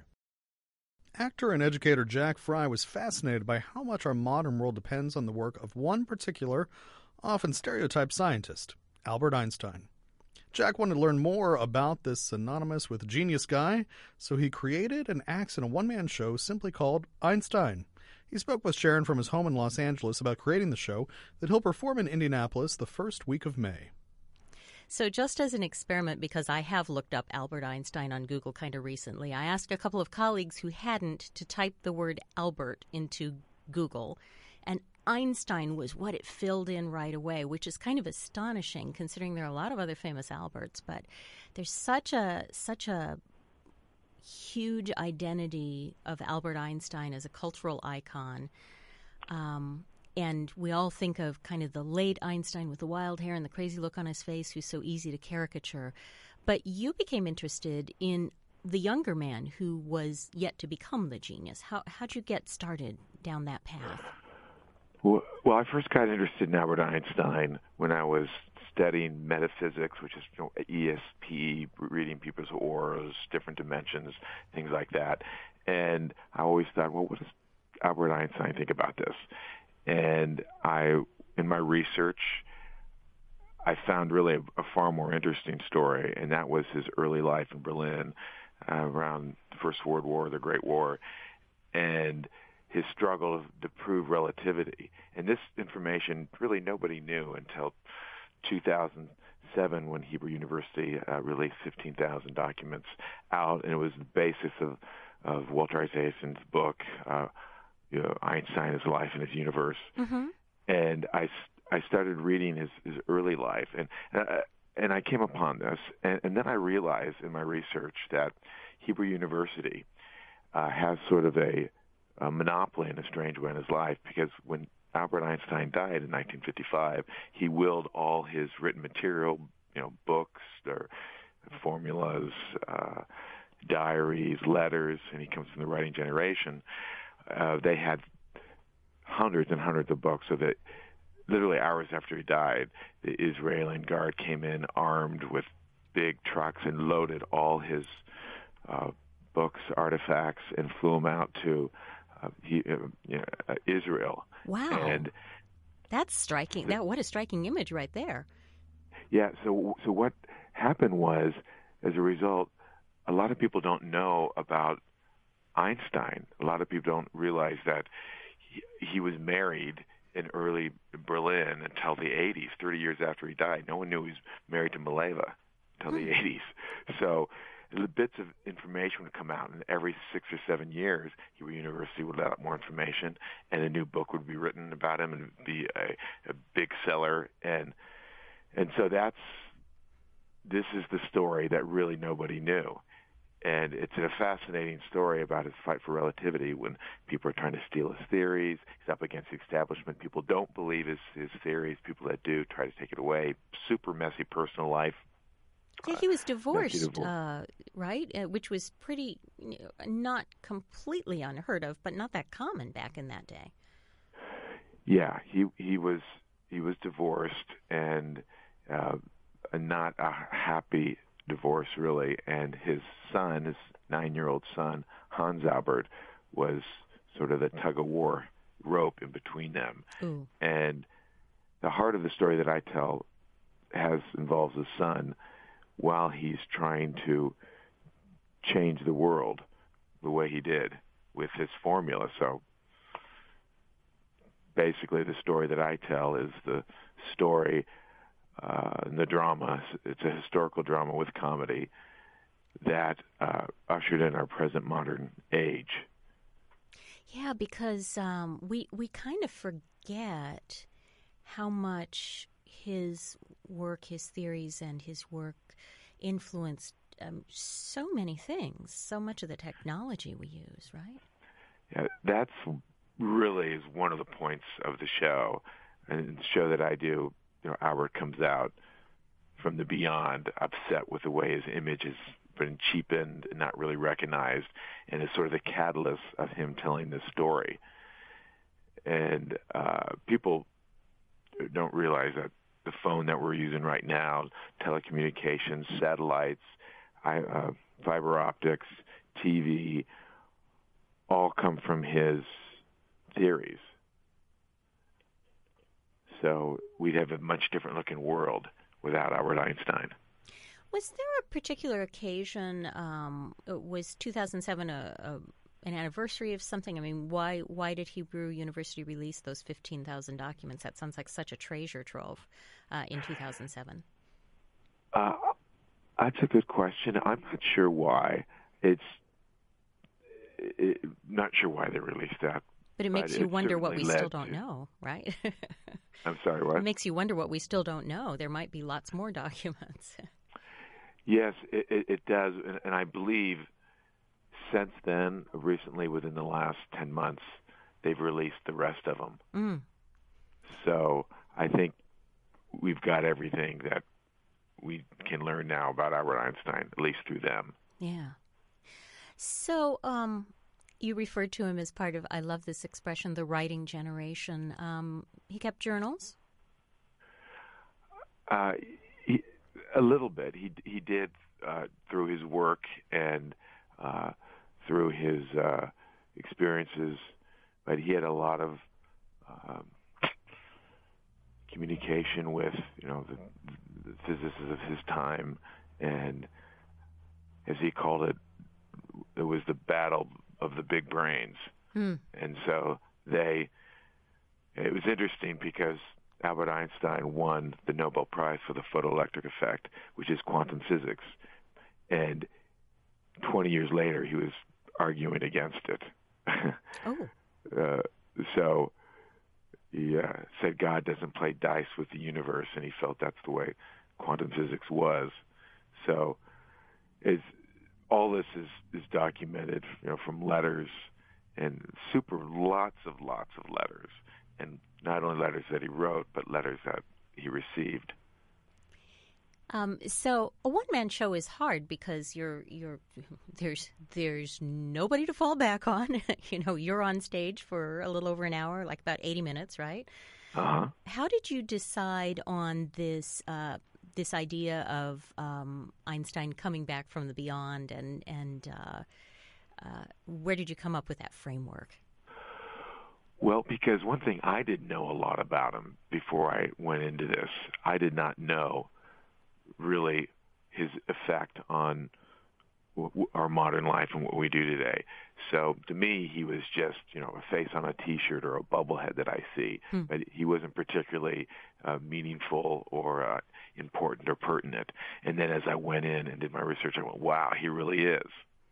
Actor and educator Jack Fry was fascinated by how much our modern world depends on the work of one particular, often stereotyped scientist, Albert Einstein. Jack wanted to learn more about this synonymous with genius guy, so he created and acts in a one-man show simply called Einstein. He spoke with Sharon from his home in Los Angeles about creating the show that he'll perform in Indianapolis the first week of May. So just as an experiment, because I have looked up Albert Einstein on Google kind of recently, I asked a couple of colleagues who hadn't to type the word Albert into Google, and Einstein was what it filled in right away, which is kind of astonishing considering there are a lot of other famous Alberts, but there's such a such a huge identity of Albert Einstein as a cultural icon. Um And we all think of kind of the late Einstein with the wild hair and the crazy look on his face who's so easy to caricature. But you became interested in the younger man who was yet to become the genius. How, how'd you get started down that path? Well, well, I first got interested in Albert Einstein when I was studying metaphysics, which is, you know, E S P, reading people's auras, different dimensions, things like that. And I always thought, well, what does Albert Einstein think about this? And I, in my research, I found really a, a far more interesting story, and that was his early life in Berlin uh, around the First World War, the Great War, and his struggle to prove relativity. And this information really nobody knew until two thousand seven when Hebrew University uh, released fifteen thousand documents out, and it was the basis of, of Walter Isaacson's book, uh, you know, Einstein, His Life and His Universe. Mm-hmm. And I, I started reading his, his early life, and uh, and I came upon this, and, and then I realized in my research that Hebrew University uh, has sort of a, a monopoly in a strange way in his life, because when Albert Einstein died in nineteen fifty-five, he willed all his written material, you know, books or formulas, uh, diaries, letters, and he comes from the writing generation. Uh, they had hundreds and hundreds of books, so that literally hours after he died, the Israeli guard came in armed with big trucks and loaded all his uh, books, artifacts, and flew him out to uh, he, uh, you know, uh, Israel. Wow. And that's striking. That what a striking image right there. Yeah, so so what happened was, as a result, a lot of people don't know about Einstein. A lot of people don't realize that he, he was married in early Berlin until the eighties, thirty years after he died. No one knew he was married to Mileva until the eighties. So the bits of information would come out, and every six or seven years, the university would let out more information, and a new book would be written about him and be a, a big seller. And and so that's this is the story that really nobody knew. And it's a fascinating story about his fight for relativity when people are trying to steal his theories. He's up against the establishment. People don't believe his, his theories. People that do try to take it away. Super messy personal life. Yeah, he was divorced, divorce. uh, right? Uh, which was pretty, you know, not completely unheard of, but not that common back in that day. Yeah, he he was he was divorced, and uh, not a happy divorce, really. And his son, his nine-year-old son, Hans Albert, was sort of the tug-of-war rope in between them. Ooh. And the heart of the story that I tell has involves his son while he's trying to change the world the way he did with his formula. So basically the story that I tell is the story uh, and the drama. It's a historical drama with comedy that uh, ushered in our present modern age. Yeah, because um, we we kind of forget how much his work, his theories, and his work influenced um, so many things, so much of the technology we use, right? Yeah, that's really is one of the points of the show. And the show that I do, you know, Albert comes out from the beyond upset with the way his image has been cheapened and not really recognized, and is sort of the catalyst of him telling this story. And uh, people don't realize that the phone that we're using right now, telecommunications, satellites, uh, fiber optics, T V, all come from his theories. So we'd have a much different looking world without Albert Einstein. Was there a particular occasion, um, was two thousand seven a, a, an anniversary of something? I mean, why why did Hebrew University release those fifteen thousand documents? That sounds like such a treasure trove uh, in two thousand seven. Uh, that's a good question. I'm not sure why. It's it, not sure why they released that. But it makes but you it wonder what we still don't to... know, right? I'm sorry, what? It makes you wonder what we still don't know. There might be lots more documents. Yes, it, it, it does. And, and I believe since then, recently within the last ten months, they've released the rest of them. Mm. So I think we've got everything that we can learn now about Albert Einstein, at least through them. Yeah. So um, you referred to him as part of, I love this expression, the writing generation. Um, he kept journals? Uh, he, a little bit. He he did uh, through his work and uh, through his uh, experiences, but he had a lot of um, communication with, you know, the, the physicists of his time, and as he called it, it was the battle of the big brains. Hmm. And so they, it was interesting because Albert Einstein won the Nobel Prize for the photoelectric effect, which is quantum physics. And twenty years later, he was arguing against it. Oh. uh, so he uh, said God doesn't play dice with the universe, and he felt that's the way quantum physics was. So it's, all this is, is documented, you know, from letters and super lots of lots of letters, and not only letters that he wrote, but letters that he received. Um, so a one-man show is hard because you're you're there's there's nobody to fall back on. You know, you're on stage for a little over an hour, like about eighty minutes, right? Uh-huh. How did you decide on this uh, this idea of um, Einstein coming back from the beyond, and and uh, uh, where did you come up with that framework? Well, because one thing, I didn't know a lot about him before I went into this. I did not know really his effect on w- our modern life and what we do today. So to me, he was just, you know, a face on a T-shirt or a bubblehead that I see, hmm. but he wasn't particularly uh, meaningful or uh, important or pertinent. And then as I went in and did my research, I went, wow, he really is.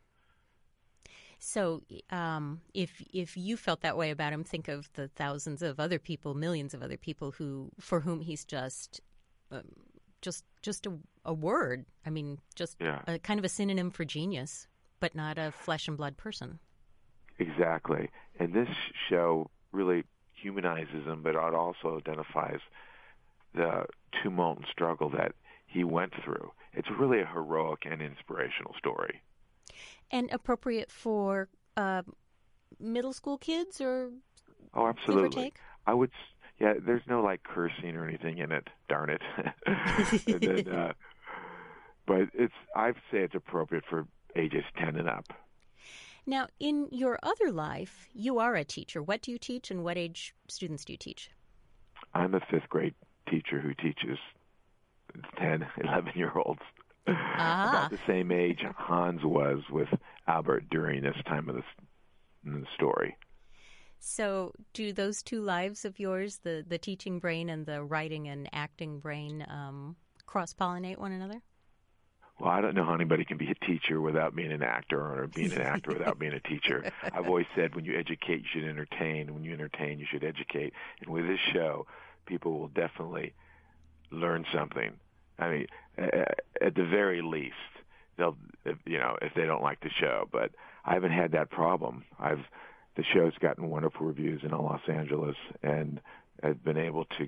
So um, if if you felt that way about him, think of the thousands of other people, millions of other people who for whom he's just um, just just a, a word. I mean, just yeah. a, kind of a synonym for genius, but not a flesh and blood person. Exactly. And this show really humanizes him, but it also identifies the tumult and struggle that he went through. It's really a heroic and inspirational story. And appropriate for uh, middle school kids, or oh, absolutely. Give or take? I would, yeah. There's no like cursing or anything in it. Darn it. and then, uh, but it's, I'd say it's appropriate for ages ten and up. Now, in your other life, you are a teacher. What do you teach, and what age students do you teach? I'm a fifth grade teacher who teaches ten, eleven-year-olds. Ah. About the same age Hans was with Albert during this time of the, the story. So do those two lives of yours, the, the teaching brain and the writing and acting brain, um, cross-pollinate one another? Well, I don't know how anybody can be a teacher without being an actor, or being an actor without being a teacher. I've always said when you educate, you should entertain. When you entertain, you should educate. And with this show, people will definitely learn something. I mean, at the very least, they'll, you know, if they don't like the show. But I haven't had that problem. I've the show's gotten wonderful reviews in Los Angeles, and I've been able to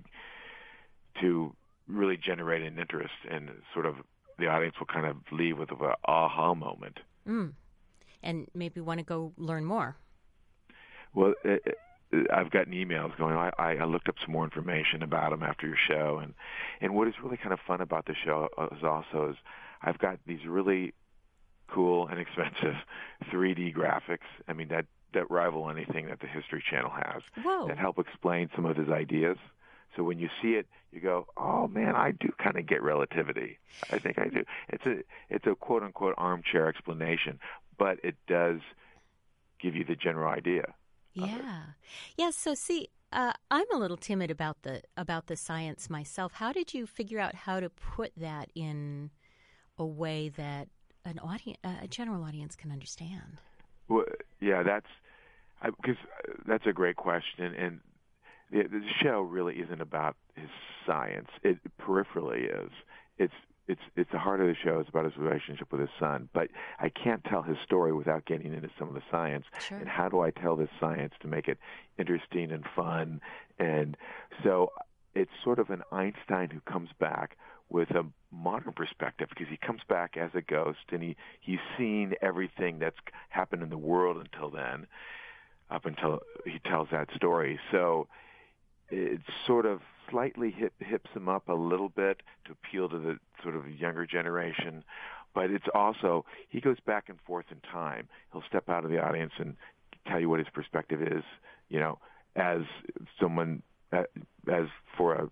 to really generate an interest, and sort of the audience will kind of leave with an aha moment. Mm. And maybe want to go learn more. Well, it, it, I've gotten emails going, I, I looked up some more information about him after your show. And, and what is really kind of fun about the show is also is I've got these really cool and expensive three D graphics. I mean, that, that rival anything that the History Channel has. Whoa. That help explain some of his ideas. So when you see it, you go, oh, man, I do kind of get relativity. I think I do. It's a, it's a quote-unquote armchair explanation, but it does give you the general idea. Yeah. Yeah, so see, uh, I'm a little timid about the about the science myself. How did you figure out how to put that in a way that an audience, a general audience can understand? Well, yeah, that's because that's a great question, and the, the show really isn't about his science. It peripherally is. It's It's it's the heart of the show. It's about his relationship with his son. But I can't tell his story without getting into some of the science. Sure. And how do I tell this science to make it interesting and fun? And so it's sort of an Einstein who comes back with a modern perspective, because he comes back as a ghost, and he, he's seen everything that's happened in the world until then, up until he tells that story. So it's sort of slightly hip, hips him up a little bit to appeal to the sort of younger generation, but it's also, he goes back and forth in time. He'll step out of the audience and tell you what his perspective is, you know, as someone, as for a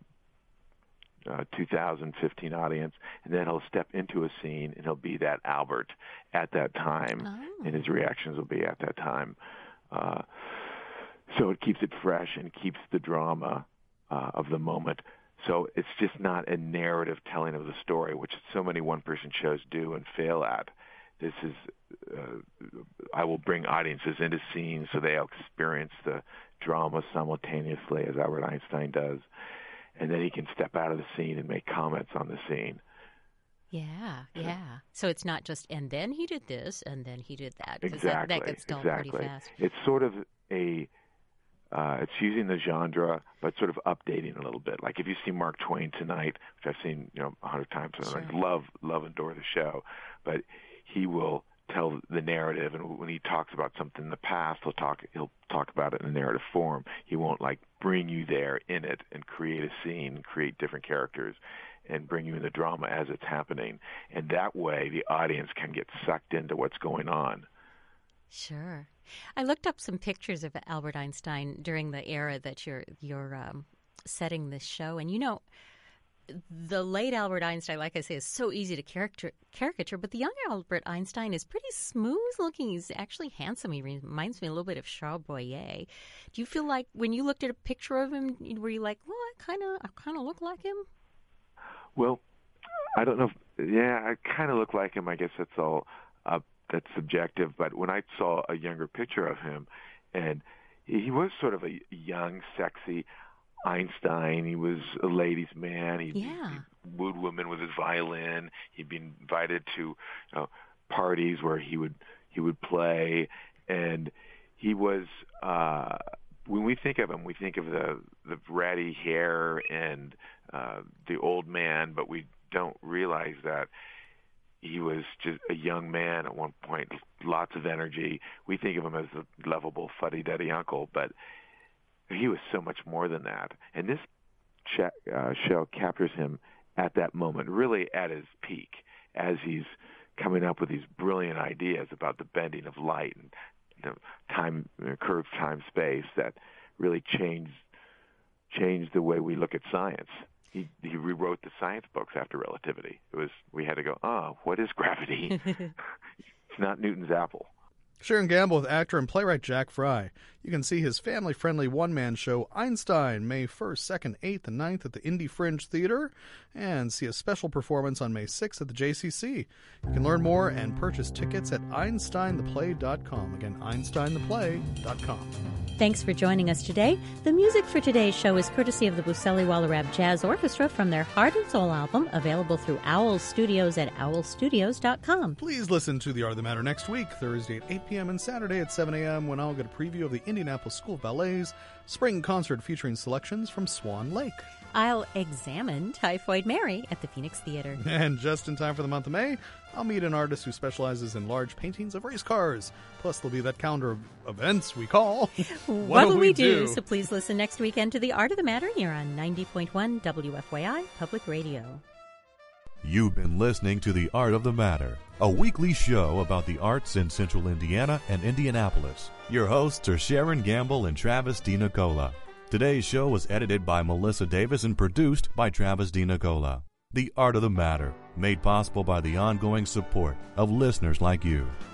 uh, two thousand fifteen audience, and then he'll step into a scene and he'll be that Albert at that time, oh. and his reactions will be at that time. Uh, so it keeps it fresh and keeps the drama Uh, of the moment. So it's just not a narrative telling of the story, which so many one-person shows do and fail at. This is, uh, I will bring audiences into scenes so they'll experience the drama simultaneously, as Albert Einstein does, and then he can step out of the scene and make comments on the scene. Yeah, yeah. So it's not just, and then he did this, and then he did that. Exactly. That, that gets dull exactly. pretty fast. It's sort of a Uh, it's using the genre, but sort of updating a little bit. Like if you see Mark Twain Tonight, which I've seen, you know, a hundred times, and Sure. I love, love, adore the show, but he will tell the narrative, and when he talks about something in the past, he'll talk he'll talk about it in a narrative form. He won't like bring you there in it and create a scene, create different characters, and bring you in the drama as it's happening. And that way, the audience can get sucked into what's going on. Sure. I looked up some pictures of Albert Einstein during the era that you're you're um, setting this show, and you know, the late Albert Einstein, like I say, is so easy to caricature, caricature, but the young Albert Einstein is pretty smooth looking. He's actually handsome. He reminds me a little bit of Charles Boyer. Do you feel like when you looked at a picture of him, were you like, well, I kind of I kind of look like him? Well, I don't know. If, yeah, I kind of look like him. I guess that's all. Uh, that's subjective. But when I saw a younger picture of him, and he, he was sort of a young, sexy Einstein. He was a ladies' man. He, yeah. he wooed women with his violin. He'd been invited to, you know, parties where he would he would play, and he was. Uh, when we think of him, we think of the the ratty hair and uh, the old man, but we don't realize that he was just a young man at one point, lots of energy. We think of him as a lovable, fuddy-duddy uncle, but he was so much more than that. And this ch- uh, show captures him at that moment, really at his peak, as he's coming up with these brilliant ideas about the bending of light and, you know, time, you know, curved time-space that really changed changed the way we look at science. He, he rewrote the science books after relativity. It was we had to go, oh, what is gravity? It's not Newton's apple. Sharon Gamble with actor and playwright Jack Fry. You can see his family-friendly one-man show Einstein May first, second, eighth, and ninth at the Indy Fringe Theater, and see a special performance on May sixth at the J C C. You can learn more and purchase tickets at einstein the play dot com. Again, einstein the play dot com. Thanks for joining us today. The music for today's show is courtesy of the Buseli Wallerab Jazz Orchestra from their Heart and Soul album, available through Owl Studios at owl studios dot com. Please listen to The Art of the Matter next week, Thursday at eight p.m. and Saturday at seven a.m. when I'll get a preview of the Indianapolis School of Ballet's spring concert featuring selections from Swan Lake. I'll examine Typhoid Mary at the Phoenix Theater. And just in time for the month of May, I'll meet an artist who specializes in large paintings of race cars. Plus, there'll be that calendar of events we call What Will We Do? So please listen next weekend to The Art of the Matter here on ninety point one W F Y I Public Radio. You've been listening to The Art of the Matter, a weekly show about the arts in Central Indiana and Indianapolis. Your hosts are Sharon Gamble and Travis DiNicola. Today's show was edited by Melissa Davis and produced by Travis DiNicola. The Art of the Matter, made possible by the ongoing support of listeners like you.